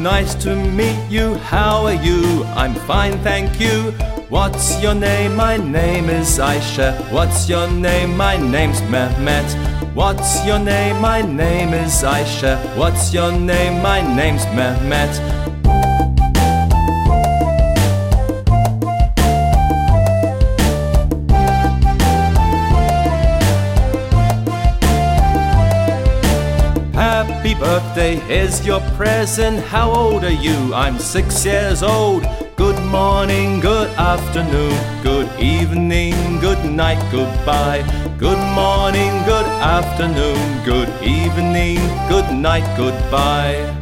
nice to meet you. How are you? I'm fine, thank you. What's your name? My name is Aisha. What's your name? My name's Mehmet. What's your name? My name is Aisha. What's your name? My name's Mehmet. Happy birthday, here's your present. How old are you? I'm 6 years old. Good morning, good afternoon, good evening, good night, goodbye. Good morning, good afternoon, good evening, good night, goodbye.